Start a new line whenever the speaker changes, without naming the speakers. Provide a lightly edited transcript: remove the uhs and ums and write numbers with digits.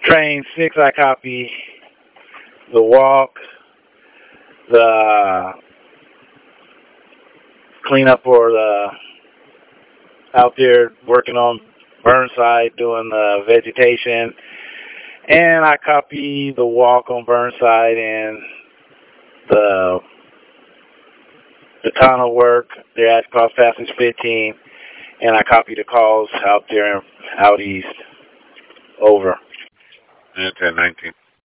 Train 6, I copy the walk, the cleanup or the out there working on Burnside doing the vegetation. And I copy the walk on Burnside and the tunnel work. They're at Cross Passage 15. And I copy the calls out there, out east. Over.
And 1019.